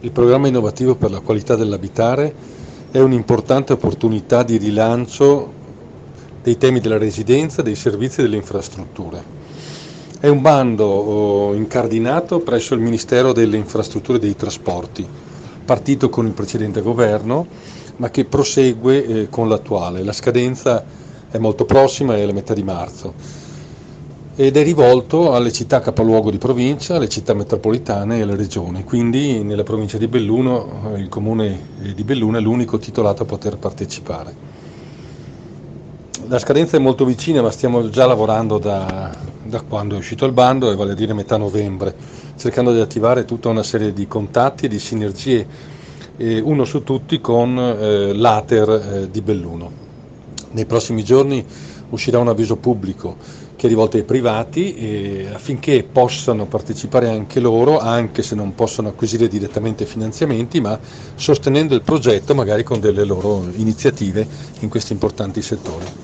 Il programma innovativo per la qualità dell'abitare è un'importante opportunità di rilancio dei temi della residenza, dei servizi e delle infrastrutture. È un bando incardinato presso il Ministero delle Infrastrutture e dei Trasporti, partito con il precedente governo, ma che prosegue con l'attuale. La scadenza è molto prossima, è alla metà di marzo ed è rivolto alle città capoluogo di provincia, alle città metropolitane e alle regioni. Quindi nella provincia di Belluno il comune di Belluno è l'unico titolato a poter partecipare. La scadenza è molto vicina, ma stiamo già lavorando da quando è uscito il bando, e vale a dire metà novembre, cercando di attivare tutta una serie di contatti e di sinergie, uno su tutti con l'Ater di Belluno. Nei prossimi giorni uscirà un avviso pubblico che è rivolto ai privati affinché possano partecipare anche loro, anche se non possono acquisire direttamente finanziamenti, ma sostenendo il progetto magari con delle loro iniziative in questi importanti settori.